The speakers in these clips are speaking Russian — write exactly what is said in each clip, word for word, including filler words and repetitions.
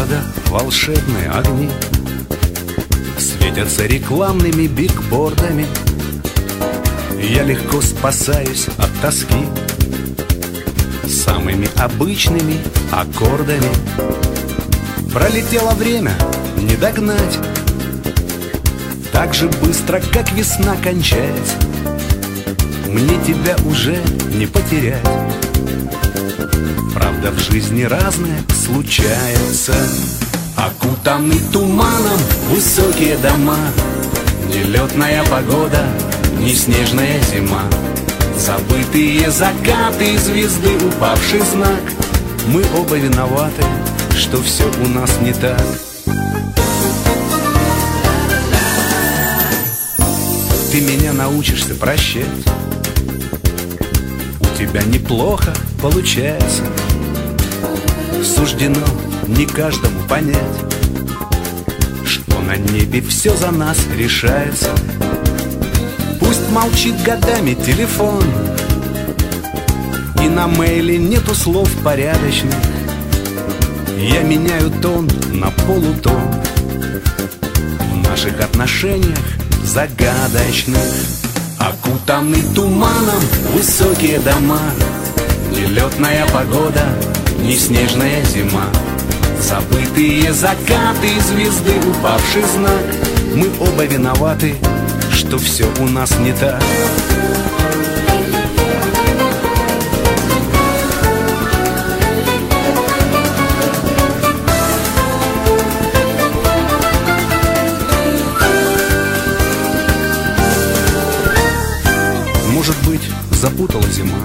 города волшебные огни светятся рекламными бигбордами. Я легко спасаюсь от тоски самыми обычными аккордами. Пролетело время, не догнать, так же быстро, как весна кончается. Мне тебя уже не потерять. Правда, в жизни разное случается. Окутанный туманом высокие дома, не летная погода, не снежная зима. Забытые закаты, звезды, упавший знак. Мы оба виноваты, что все у нас не так. Ты меня научишься прощать, у тебя неплохо получается. Суждено не каждому понять, что на небе все за нас решается. Пусть молчит годами телефон, и на мейле нету слов порядочных. Я меняю тон на полутон в наших отношениях загадочных. Окутанный туманом высокие дома, не летная погода, не снежная зима. Забытые закаты, звезды, упавший знак. Мы оба виноваты, что все у нас не так. Может быть, запутала зима,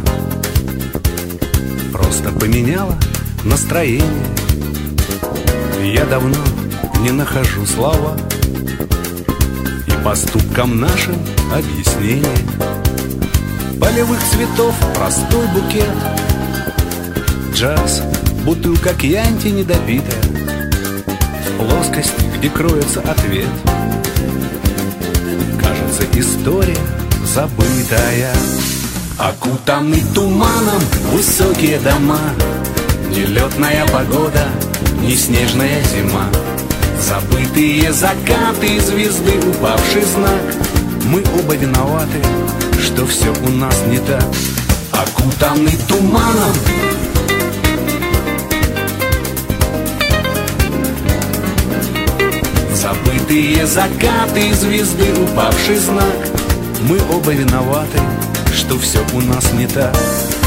просто поменяла настроение. Я давно не нахожу слова и поступкам нашим объяснение. Полевых цветов простой букет, джаз, бутылка кьянти недопитая, в плоскости, где кроется ответ. Кажется, история забытая. Окутанный туманом высокие дома, не летная погода, не снежная зима. Забытые закаты, звезды, упавший знак. Мы оба виноваты, что все у нас не так. Окутанный туманом забытые закаты, звезды, упавший знак. Мы оба виноваты, что все у нас не так.